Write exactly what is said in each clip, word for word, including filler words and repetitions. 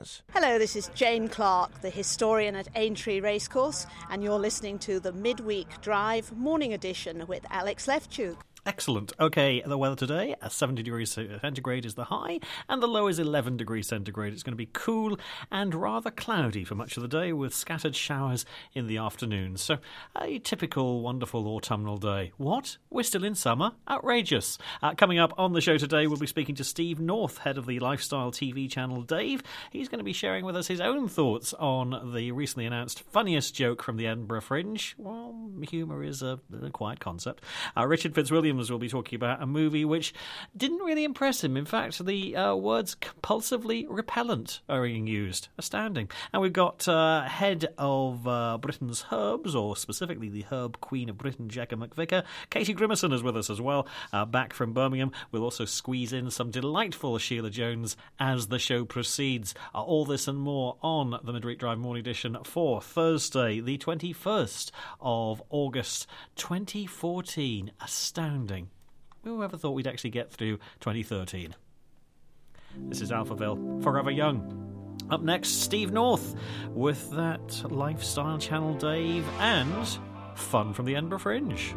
Hello, this is Jane Clark, the historian at Aintree Racecourse, and you're listening to the Midweek Drive Morning Edition with Alex Lefchuk. Excellent. Okay, the weather today, uh, seventy degrees centigrade is the high, and the low is eleven degrees centigrade. It's going to be cool and rather cloudy for much of the day, with scattered showers in the afternoon. So, a typical wonderful autumnal day. What? We're still in summer? Outrageous. Uh, coming up on the show today, we'll be speaking to Steve North, head of the lifestyle T V channel Dave. He's going to be sharing with us his own thoughts on the recently announced funniest joke from the Edinburgh Fringe. Well, humour is a, a quiet concept. Uh, Richard Fitzwilliam will be talking about a movie which didn't really impress him. In fact, the uh, words compulsively repellent are being used. Astounding. And we've got uh, head of uh, Britain's Herbs, or specifically the Herb Queen of Britain, Jekka McVicker. Katie Grimmerson is with us as well, uh, back from Birmingham. We'll also squeeze in some delightful Sheila Jones as the show proceeds. Uh, all this and more on the Midweek Drive Morning Edition for Thursday, the twenty-first of August, twenty fourteen. Astounding. Who ever thought we'd actually get through twenty thirteen? This is Alphaville, Forever Young. Up next, Steve North with that Lifestyle Channel Dave and fun from the Edinburgh Fringe.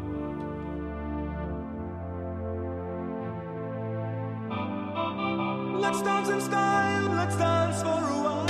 Let's dance in style, let's dance for a while.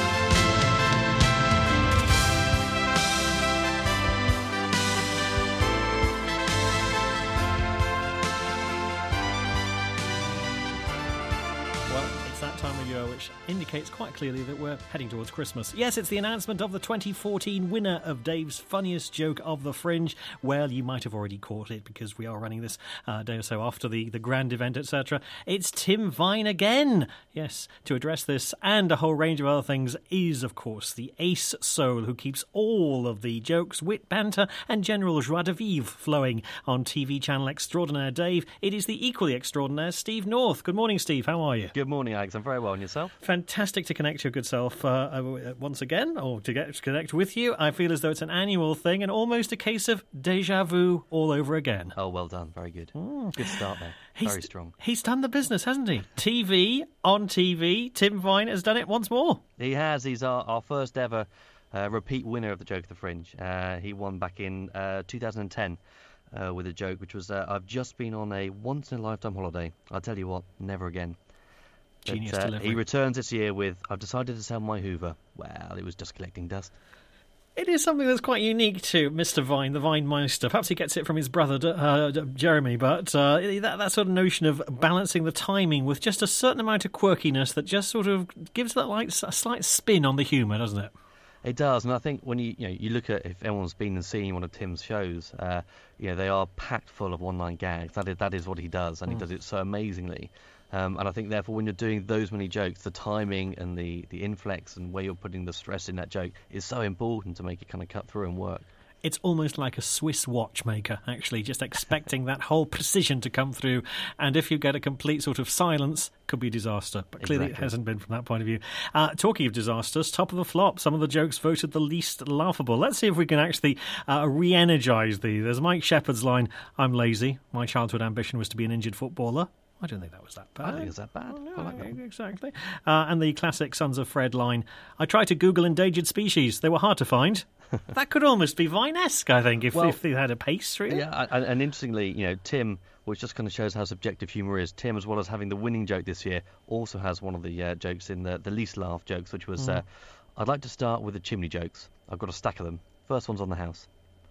Time of year which indicates quite clearly that we're heading towards Christmas. Yes, it's the announcement of the twenty fourteen winner of Dave's Funniest Joke of the Fringe. Well, you might have already caught it because we are running this uh, day or so after the, the grand event, et cetera. It's Tim Vine again. Yes, to address this and a whole range of other things is, of course, the ace soul who keeps all of the jokes, wit, banter and general joie de vivre flowing on T V channel extraordinaire Dave. It is the equally extraordinaire Steve North. Good morning, Steve. How are you? Good morning, Alex. I'm very well. And yourself? Fantastic to connect your good self uh, uh, once again, or to get to connect with you. I feel as though it's an annual thing and almost a case of déjà vu all over again. Oh, well done. Very good. Mm. Good start there. He's, very strong. He's done the business, hasn't he? T V, on T V, Tim Vine has done it once more. He has. He's our, our first ever uh, repeat winner of the Joke of the Fringe. Uh, he won back in uh, two thousand ten. Uh, with a joke which was, uh, I've just been on a once-in-a-lifetime holiday. I'll tell you what, never again. Genius but, uh, delivery. He returns this year with, I've decided to sell my Hoover. Well, it was just collecting dust. It is something that's quite unique to Mister Vine, the Vine Meister. Perhaps he gets it from his brother, uh, Jeremy, but uh, that, that sort of notion of balancing the timing with just a certain amount of quirkiness that just sort of gives that like a slight spin on the humour, doesn't it? It does, and I think when you you know you look at, if anyone's been and seen one of Tim's shows, uh, you know they are packed full of one-line gags. That is that is what he does, and mm. he does it so amazingly. Um, and I think therefore when you're doing those many jokes, the timing and the the inflex and where you're putting the stress in that joke is so important to make it kind of cut through and work. It's almost like a Swiss watchmaker, actually, just expecting that whole precision to come through. And if you get a complete sort of silence, could be disaster. But clearly exactly. It hasn't been from that point of view. Uh, talking of disasters, top of the flop, some of the jokes voted the least laughable. Let's see if we can actually uh, re-energise these. There's Mike Shepherd's line, I'm lazy. My childhood ambition was to be an injured footballer. I don't think that was that bad. I don't think it's that bad. Oh, I like that. Exactly. Uh, and the classic Sons of Fred line, I tried to Google endangered species. They were hard to find. That could almost be Vine-esque, I think, if, well, if they had a pace through it. Yeah, and, and interestingly, you know, Tim, which just kind of shows how subjective humour is, Tim, as well as having the winning joke this year, also has one of the uh, jokes in the, the least laugh jokes, which was, mm. uh, I'd like to start with the chimney jokes. I've got a stack of them. First one's on the house.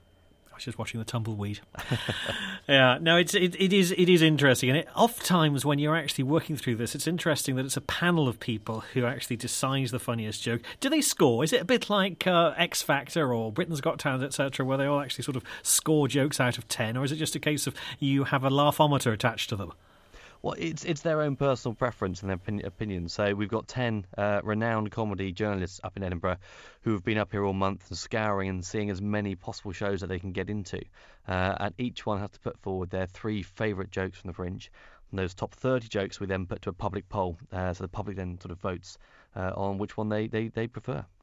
I was just watching the tumbleweed. Yeah, no, it's it, it is it is interesting, and it, oft times when you're actually working through this, it's interesting that it's a panel of people who actually decides the funniest joke. Do they score? Is it a bit like uh, X Factor or Britain's Got Talent, et cetera, where they all actually sort of score jokes out of ten, or is it just a case of you have a laughometer attached to them? Well, it's it's their own personal preference and their opinion. opinion. So we've got ten uh, renowned comedy journalists up in Edinburgh who have been up here all month and scouring and seeing as many possible shows that they can get into. Uh, and each one has to put forward their three favourite jokes from the Fringe. And those top thirty jokes we then put to a public poll. Uh, so the public then sort of votes uh, on which one they, they, they prefer.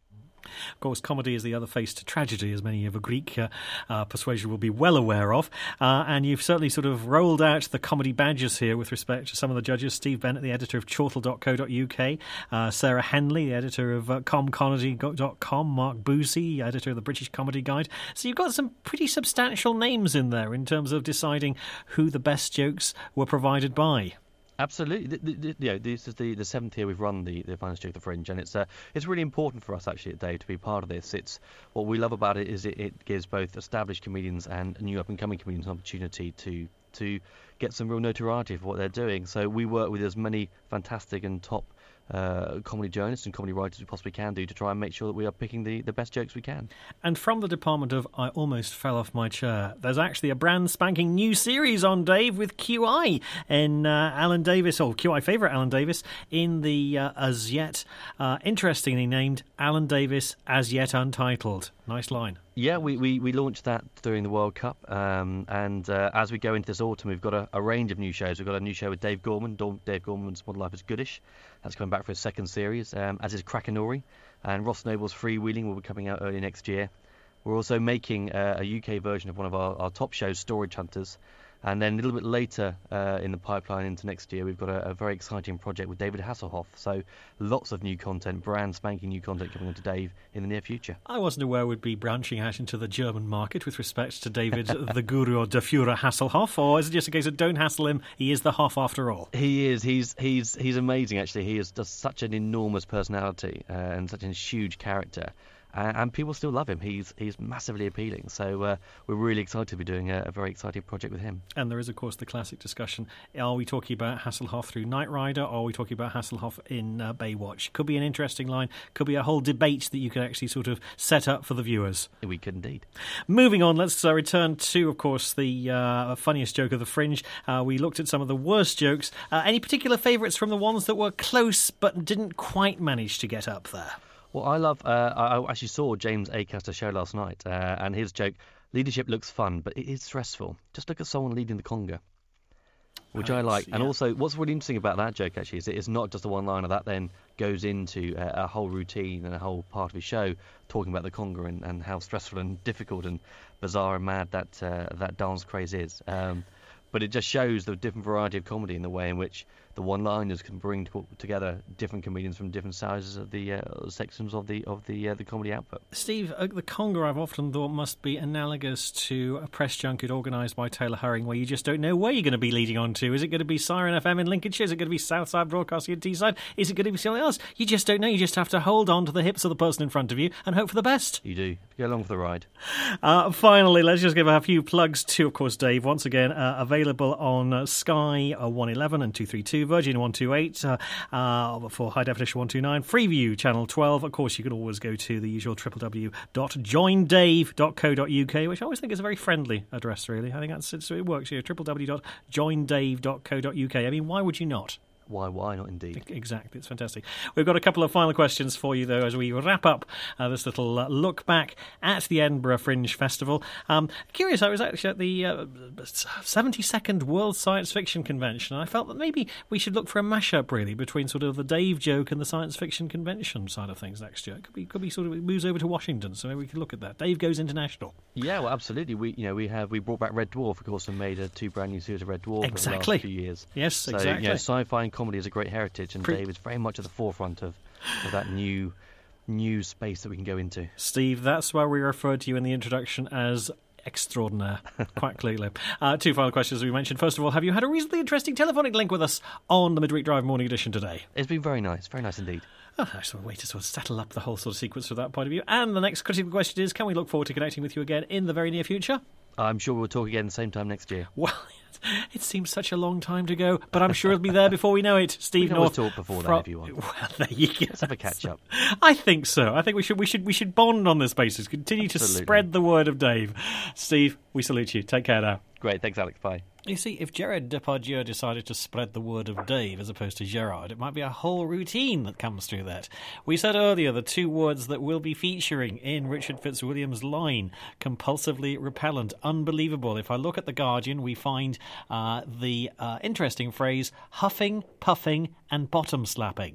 Of course, comedy is the other face to tragedy, as many of a Greek uh, uh, persuasion will be well aware of. Uh, and you've certainly sort of rolled out the comedy badges here with respect to some of the judges. Steve Bennett, the editor of chortle dot co dot uk, uh, Sarah Henley, the editor of uh, com comedy dot com, Mark Boosie, editor of the British Comedy Guide. So you've got some pretty substantial names in there in terms of deciding who the best jokes were provided by. Absolutely. The, the, the, you know, this is the, the seventh year we've run the, the Finest Joke at the Fringe, and it's uh, it's really important for us, actually, at Dave, to be part of this. It's what we love about it is it, it gives both established comedians and new up-and-coming comedians an opportunity to to get some real notoriety for what they're doing. So we work with as many fantastic and top uh, comedy journalists and comedy writers we possibly can do to try and make sure that we are picking the, the best jokes we can. And from the department of I almost fell off my chair, there's actually a brand spanking new series on, Dave, with Q I in uh, Alan Davis, or Q I favourite Alan Davis, in the uh, as yet uh, interestingly named Alan Davis As Yet Untitled. Nice line. Yeah, we, we, we launched that during the World Cup, um, and uh, as we go into this autumn, we've got a, a range of new shows. We've got a new show with Dave Gorman. Dave Gorman's Modern Life is Goodish. That's coming back for a second series, um, as is Krakenori, and Ross Noble's Freewheeling will be coming out early next year. We're also making uh, a U K version of one of our, our top shows, Storage Hunters. And then a little bit later uh, in the pipeline into next year, we've got a, a very exciting project with David Hasselhoff. So lots of new content, brand spanking new content coming onto Dave in the near future. I wasn't aware we'd be branching out into the German market with respect to David the Guru or Der Führer Hasselhoff, or is it just a case of don't hassle him, he is the Hoff after all? He is. He's he's he's amazing, actually. He is just such an enormous personality uh, and such a huge character. Uh, and people still love him. He's he's massively appealing. So uh, we're really excited to be doing a, a very exciting project with him. And there is, of course, the classic discussion. Are we talking about Hasselhoff through Knight Rider, or are we talking about Hasselhoff in uh, Baywatch? Could be an interesting line. Could be a whole debate that you could actually sort of set up for the viewers. We could indeed. Moving on, let's uh, return to, of course, the uh, funniest joke of the Fringe. Uh, we looked at some of the worst jokes. Uh, any particular favourites from the ones that were close but didn't quite manage to get up there? Well, I love, uh, I actually saw James Acaster's show last night, uh, and his joke, leadership looks fun, but it is stressful. Just look at someone leading the conga, which right, I like. yeah. And also, what's really interesting about that joke, actually, is it's not just a one-liner. That then goes into a, a whole routine and a whole part of his show, talking about the conga and, and how stressful and difficult and bizarre and mad that, uh, that dance craze is. Um, but it just shows the different variety of comedy in the way in which the one-liners can bring to, together different comedians from different sizes of the uh, sections of the of the uh, the comedy output. Steve, uh, the conga I've often thought must be analogous to a press junket organised by Taylor Herring, where you just don't know where you're going to be leading on to. Is it going to be Siren F M in Lincolnshire? Is it going to be Southside Broadcasting in Teesside? Is it going to be something else? You just don't know. You just have to hold on to the hips of the person in front of you and hope for the best. You do. Go along for the ride. Uh, finally, let's just give a few plugs to, of course, Dave. Once again, uh, available on uh, Sky uh, one eleven and two thirty-two, Virgin one twenty-eight, uh, uh, for High Definition one twenty-nine, Freeview Channel twelve. Of course, you can always go to the usual w w w dot join dave dot co dot u k, which I always think is a very friendly address, really. I think that's it's, it works here, w w w dot join dave dot co dot u k. I mean, why would you not? Why, why not indeed? Exactly, it's fantastic. We've got a couple of final questions for you, though, as we wrap up uh, this little uh, look back at the Edinburgh Fringe Festival. Um, curious, I was actually at the uh, seventy-second World Science Fiction Convention, and I felt that maybe we should look for a mashup, really, between sort of the Dave joke and the Science Fiction Convention side of things next year. It could be, could be sort of, it moves over to Washington, so maybe we could look at that. Dave goes international. Yeah, well, absolutely. We, you know, we have we brought back Red Dwarf, of course, and made uh, two brand new series of Red Dwarf Exactly. over the last few years. Yes, so, exactly. You know, sci-fi and comedy is a great heritage, and Pre- Dave is very much at the forefront of, of that new new space that we can go into. Steve, that's why we referred to you in the introduction as extraordinaire, quite clearly. Uh, two final questions we mentioned. First of all, have you had a reasonably interesting telephonic link with us on the Midweek Drive Morning Edition today? It's been very nice, very nice indeed. Oh, nice way to sort of settle up the whole sort of sequence from that point of view. And the next critical question is, can we look forward to connecting with you again in the very near future? I'm sure we'll talk again the same time next year. Well, it seems such a long time to go, but I'm sure it'll be there before we know it. Steve we can North. always talk before from, that if you want. Well, there you go. Let's have a catch up. I think so. I think we should we should we should bond on this basis. Continue Absolutely. to spread the word of Dave. Steve, we salute you. Take care now. Great, thanks, Alex. Bye. You see, if Gerard Depardieu decided to spread the word of Dave as opposed to Gerard, it might be a whole routine that comes through that. We said earlier the two words that we'll be featuring in Richard Fitzwilliam's line: compulsively repellent, unbelievable. If I look at The Guardian, we find uh, the uh, interesting phrase huffing, puffing and bottom slapping.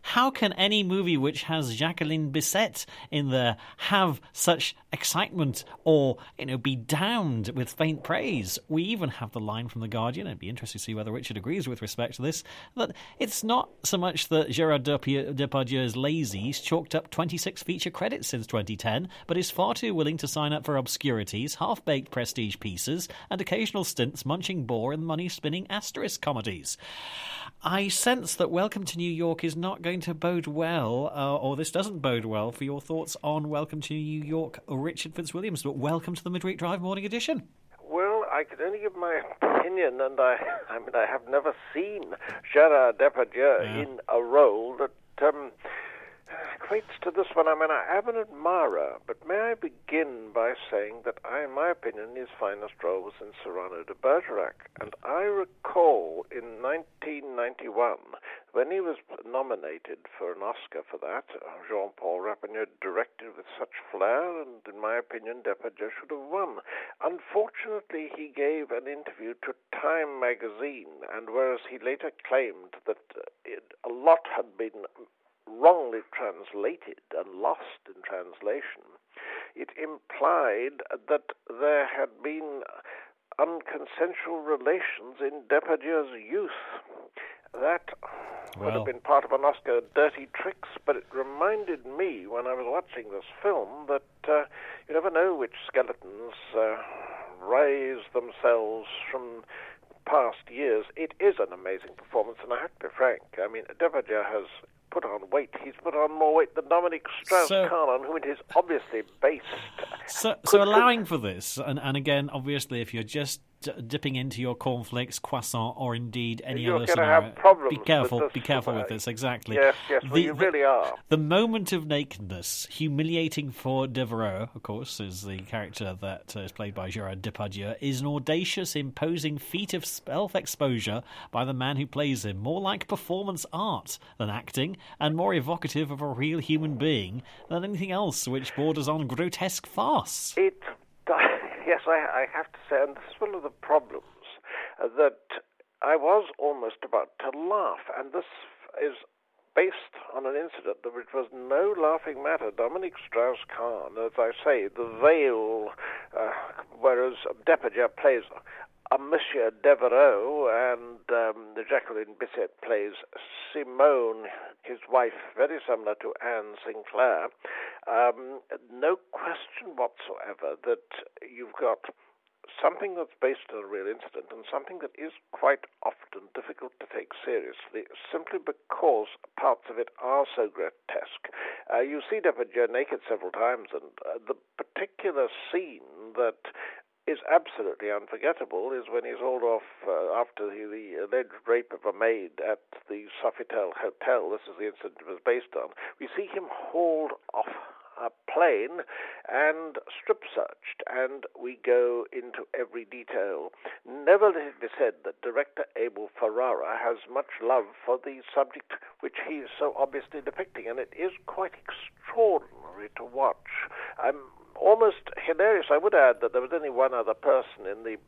how can any movie which has Jacqueline Bisset in there have such excitement or, you know, be downed with faint praise? We even have the line from The Guardian, it'd be interesting to see whether Richard agrees with respect to this, that it's not so much that Gerard Depardieu is lazy, he's chalked up twenty-six feature credits since twenty ten, but is far too willing to sign up for obscurities, half-baked prestige pieces, and occasional stints munching bore in money-spinning asterisk comedies. I sense that Welcome to New York is not going to bode well, uh, or this doesn't bode well, for your thoughts on Welcome to New York, Richard Fitzwilliams. But welcome to the Midweek Drive Morning Edition. Well, I can only give my opinion, and I, I mean, I have never seen Gerard Depardieu yeah. in a role that um, equates to this one. I mean, I am an admirer, but may I begin by saying that I, in my opinion, his finest role was in Cyrano de Bergerac. And I recall in nineteen ninety-one, when he was nominated for an Oscar for that, Jean-Paul Rappeneau directed with such flair, and in my opinion, Depardieu should have won. Unfortunately, he gave an interview to Time magazine, and whereas he later claimed that it, a lot had been wrongly translated and lost in translation, it implied that there had been unconsensual relations in Depardieu's youth. That well. would have been part of an Oscar dirty tricks, but it reminded me when I was watching this film that uh, you never know which skeletons uh, raise themselves from past years. It is an amazing performance, and I have to be frank, I mean, Depardieu has put on weight. He's put on more weight than Dominique Strauss-Kahn, so, on whom it is obviously based. So, so allowing for this, and, and again, obviously, if you're just d- dipping into your cornflakes, croissant, or indeed any you're other scenario, have problems be careful. with this, Be careful uh, with this. Exactly. Yes, yes. Well, the, you really are. The moment of nakedness, humiliating for Devereaux, of course, is the character that uh, is played by Gerard Depardieu, is an audacious, imposing feat of self-exposure by the man who plays him, more like performance art than acting, and more evocative of a real human being than anything else which borders on grotesque farce. It, yes, I, I have to say, and this is one of the problems, uh, that I was almost about to laugh, and this is based on an incident which was no laughing matter. Dominique Strauss-Kahn, as I say, the veil, uh, whereas Depardieu plays a Monsieur Devereaux, and um, Jacqueline Bisset plays Simone, his wife, very similar to Anne Sinclair. Um, no question whatsoever that you've got something that's based on a real incident and something that is quite often difficult to take seriously, simply because parts of it are so grotesque. Uh, you see Depardieu naked several times, and uh, the particular scene that is absolutely unforgettable is when he's hauled off uh, after the, the alleged rape of a maid at the Sofitel Hotel. This is the incident it was based on. We see him hauled off a plane and strip-searched, and we go into every detail. Never let it be said that director Abel Ferrara has much love for the subject which he is so obviously depicting, and it is quite extraordinary to watch. I'm almost hilarious. I would add that there was only one other person in the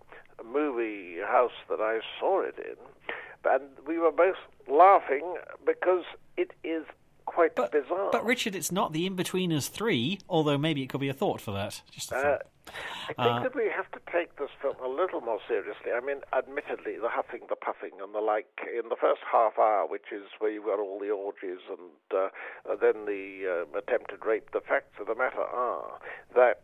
movie house that I saw it in, and we were both laughing because it is quite but, bizarre. But Richard, it's not the In-Betweeners three, although maybe it could be a thought for that. Just a uh, thought. I think Uh, that we have to take this film a little more seriously. I mean, admittedly, the huffing, the puffing, and the like in the first half hour, which is where you've got all the orgies and uh, then the uh, attempted rape, the facts of the matter are that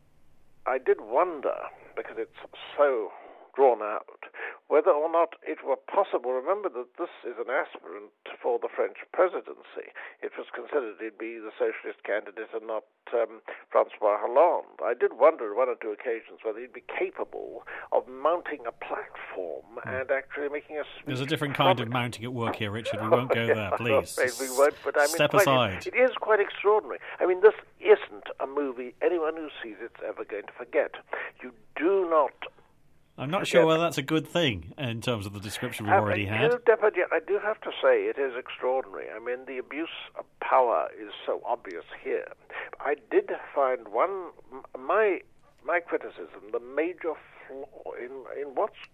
I did wonder, because it's so drawn out, whether or not it were possible. Remember that this is an aspirant for the French presidency. It was considered he'd be the socialist candidate and not um, Francois Hollande. I did wonder on one or two occasions whether he'd be capable of mounting a platform and actually making a speech. There's a different kind of mounting at work here, Richard. We won't go there, please. We won't, but I mean, Step quite, aside. It, it is quite extraordinary. I mean, this isn't a movie anyone who sees it's ever going to forget. You do not... I'm not sure whether that's a good thing in terms of the description we've Uh, already you had. know, Depardieu, I do have to say it is extraordinary. I mean, the abuse of power is so obvious here. I did find one, my my criticism, the major flaw in in what's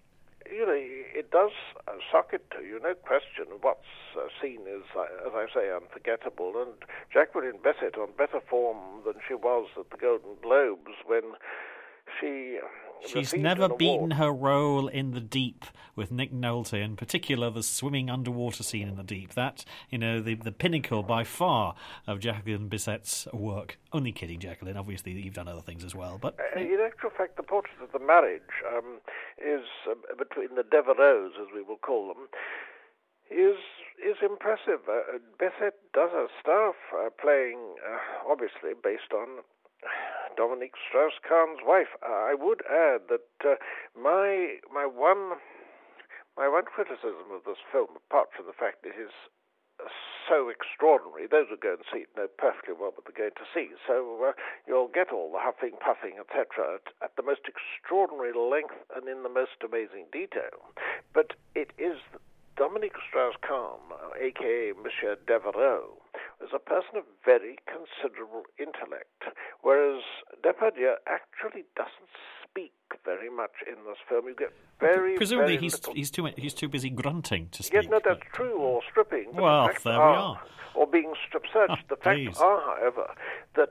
you know, it does socket to you, no question. What's uh, seen is, uh, as I say, unforgettable. And Jacqueline Bisset on better form than she was at the Golden Globes when she... She's never beaten her role in The Deep with Nick Nolte, in particular the swimming underwater scene in The Deep. That, you know, the the pinnacle by far of Jacqueline Bisset's work. Only kidding, Jacqueline. Obviously, you've done other things as well. But uh, in actual fact, the portrait of the marriage um, is uh, between the Devereaux, as we will call them, is is impressive. Uh, Bisset does her stuff, uh, playing uh, obviously based on Dominique Strauss-Kahn's wife. Uh, I would add that uh, my my one my one criticism of this film, apart from the fact it is uh, so extraordinary, those who go and see it know perfectly well what they're going to see. So uh, you'll get all the huffing, puffing, et cetera, at, at the most extraordinary length and in the most amazing detail. But it is Dominique Strauss-Kahn, uh, a k a. Monsieur Devereaux, is a person of very considerable intellect, whereas Depardieu actually doesn't speak very much in this film. You get very, presumably very he's little. he's too he's too busy grunting to speak. Yes, no, that's but, true, or stripping. But well, the facts there are, we are. Or being strip-searched. Oh, the please. facts are, however, that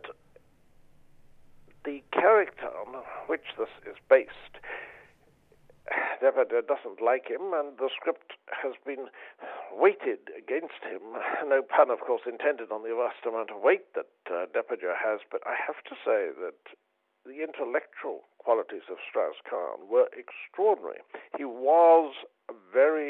the character on which this is based, Depardieu doesn't like him, and the script has been weighted against him. No pun, of course, intended on the vast amount of weight that uh, Depardieu has, but I have to say that the intellectual qualities of Strauss-Kahn were extraordinary. He was a very,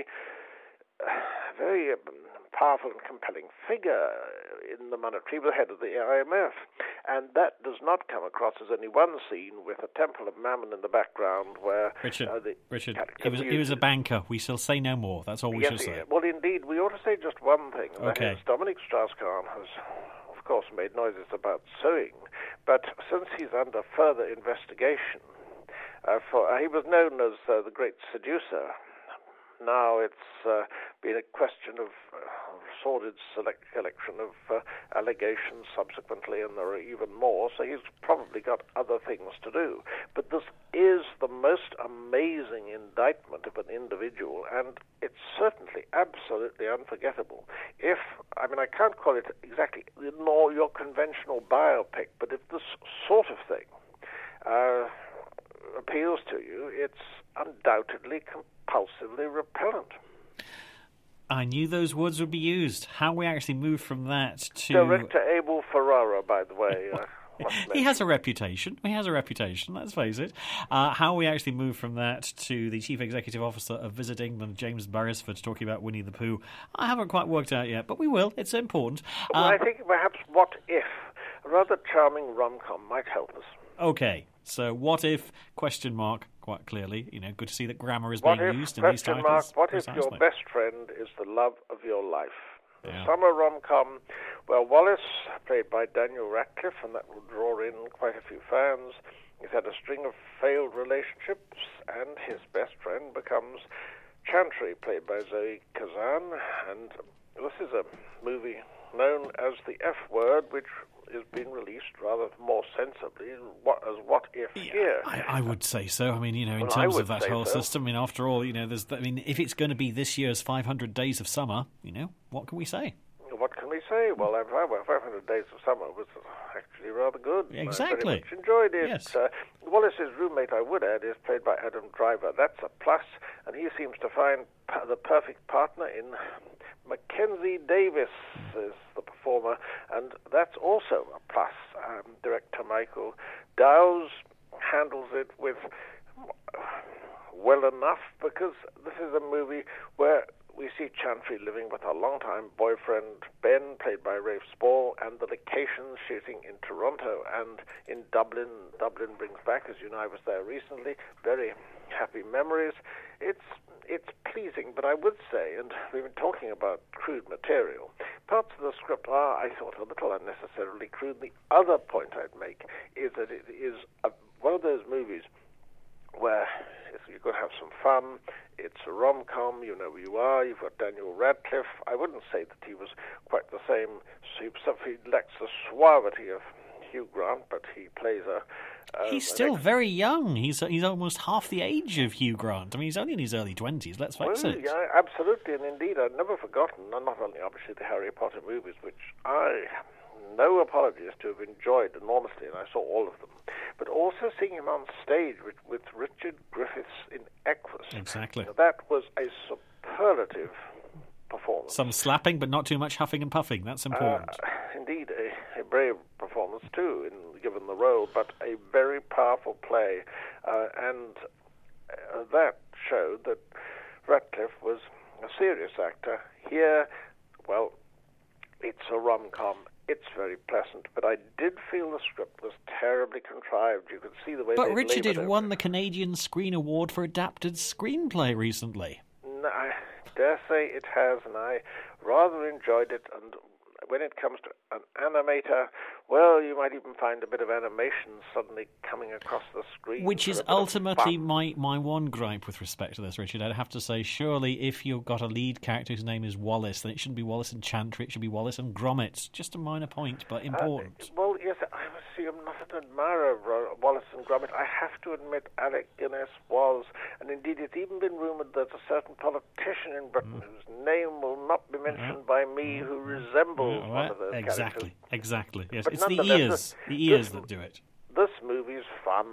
very um, powerful and compelling figure in the monetary, the head of the I M F. And that does not come across as any one scene with a Temple of Mammon in the background where... Richard, uh, the Richard, he was, he was a banker. We shall say no more. That's all we yes, shall say. Well, indeed, we ought to say just one thing. And Okay. that is Dominique Strauss-Kahn has, of course, made noises about suing, but since he's under further investigation, uh, for uh, he was known as uh, the Great Seducer. Now it's uh, been a question of uh, sordid select collection of uh, allegations subsequently, and there are even more, so he's probably got other things to do. But this is the most amazing indictment of an individual, and it's certainly absolutely unforgettable. If, I mean, I can't call it exactly nor your conventional biopic, but if this sort of thing uh, appeals to you, it's undoubtedly compulsively repellent. I knew those words would be used. How we actually move from that to... Director Abel Ferrara, by the way. Uh, he has a reputation. He has a reputation, let's face it. Uh, how we actually move from that to the Chief Executive Officer of Visit England, James Beresford, talking about Winnie the Pooh, I haven't quite worked out yet, but we will. It's important. Well, Uh, I think perhaps What If, a rather charming rom-com, might help us. Okay, so what if, question mark, quite clearly, you know, good to see that grammar is What being if, used in these question titles. mark, what if Precisely. your best friend is the love of your life? The Yeah. summer rom-com, well, Wallace, played by Daniel Radcliffe, and that will draw in quite a few fans. He's had a string of failed relationships, and his best friend becomes Chantry, played by Zoe Kazan, and this is a movie known as The F Word, which is being released rather more sensibly what, as What If Yeah, Here. I, I would say so. I mean, you know, in Well, I terms would of that say whole so. system, I mean, after all, you know, there's, I mean, if it's going to be this year's five hundred Days of Summer, you know, what can we say? What can we say? Well, five hundred Days of Summer was actually rather good. Exactly. I very much enjoyed it. Yes. Uh, Wallace's roommate, I would add, is played by Adam Driver. That's a plus, and he seems to find p- the perfect partner in Mackenzie Davis, is the performer, and that's also a plus. Um, director Michael Dowes handles it with well enough, because this is a movie where we see Chantry living with her longtime boyfriend, Ben, played by Rafe Spall, and the locations shooting in Toronto and in Dublin. Dublin brings back, as you know, I was there recently, very happy memories. It's it's pleasing, but I would say, and we've been talking about crude material, parts of the script are, I thought, a little unnecessarily crude. The other point I'd make is that it is a, one of those movies where you could have some fun. It's a rom-com, you know who you are. You've got Daniel Radcliffe. I wouldn't say that he was quite the same. He lacks the suavity of Hugh Grant, but he plays a, Um, he's still very young. He's he's almost half the age of Hugh Grant. I mean, he's only in his early twenties, let's face well, it. Yeah, absolutely, and indeed, I've never forgotten, and not only obviously the Harry Potter movies, which I, no apologies to have enjoyed enormously, and I saw all of them, but also seeing him on stage with, with Richard Griffiths in Equus. Exactly. Now, that was a superlative performance. Some slapping, but not too much huffing and puffing. That's important. Uh, indeed, a, a brave performance too, in, given the role, but a very powerful play, uh, and uh, that showed that Ratcliffe was a serious actor. Here, well, it's a rom-com. It's very pleasant, but I did feel the script was terribly contrived. You could see the way. But they Richard, it laboured won over the it. Canadian Screen Award for Adapted Screenplay recently. No, I dare say it has, and I rather enjoyed it. And when it comes to an animator, well, you might even find a bit of animation suddenly coming across the screen. Which for is a bit of ultimately fun. my, my one gripe with respect to this, Richard. I'd have to say, surely if you've got a lead character whose name is Wallace, then it shouldn't be Wallace and Chantry, it should be Wallace and Gromit. Just a minor point, but important. Uh, well, yes, I was see, I'm not an admirer of Ro- Wallace and Gromit. I have to admit Alec Guinness was, and indeed it's even been rumoured that a certain politician in Britain, mm. whose name will not be mentioned uh, by me, who resembles uh, one of those exactly, characters. Exactly, yes. But it's the nonetheless, ears, this, the ears this, that do it. This movie's fun.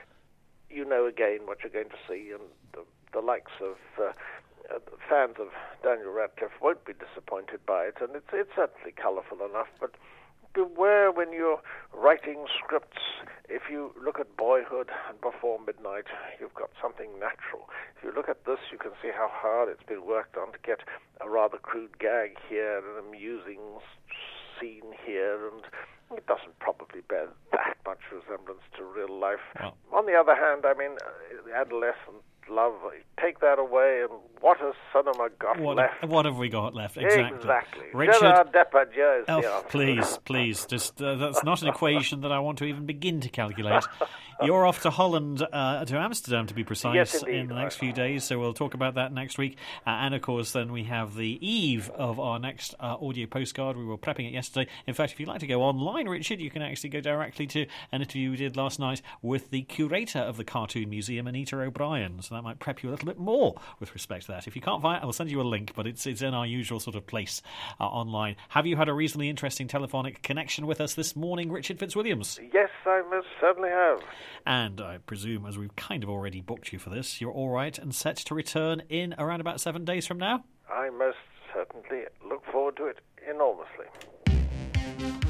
You know again what you're going to see, and the, the likes of uh, uh, fans of Daniel Radcliffe won't be disappointed by it, and it's, it's certainly colourful enough, but beware when you're writing scripts. If you look at Boyhood and Before Midnight, you've got something natural. If you look at this, you can see how hard it's been worked on to get a rather crude gag here and an amusing scene here, and it doesn't probably bear that much resemblance to real life. Well, on the other hand, I mean, uh, the adolescent love, take that away, and what has cinema got what, left? What have we got left? Exactly. Exactly. Richard, Gerard Depardieu is oh, the answer. please, please, just uh, that's not an equation that I want to even begin to calculate. You're off to Holland, uh, to Amsterdam to be precise, yes, indeed. in the next few days, so we'll talk about that next week. Uh, and of course, then we have the eve of our next uh, audio postcard. We were prepping it yesterday. In fact, if you'd like to go online, Richard, you can actually go directly to an interview we did last night with the curator of the Cartoon Museum, Anita O'Brien. So that might prep you a little bit more with respect to that. If you can't find it, I'll send you a link, but it's it's in our usual sort of place uh, online. Have you had a reasonably interesting telephonic connection with us this morning, Richard Fitzwilliams? Yes, I most certainly have. And I presume, as we've kind of already booked you for this, you're all right and set to return in around about seven days from now? I most certainly look forward to it enormously.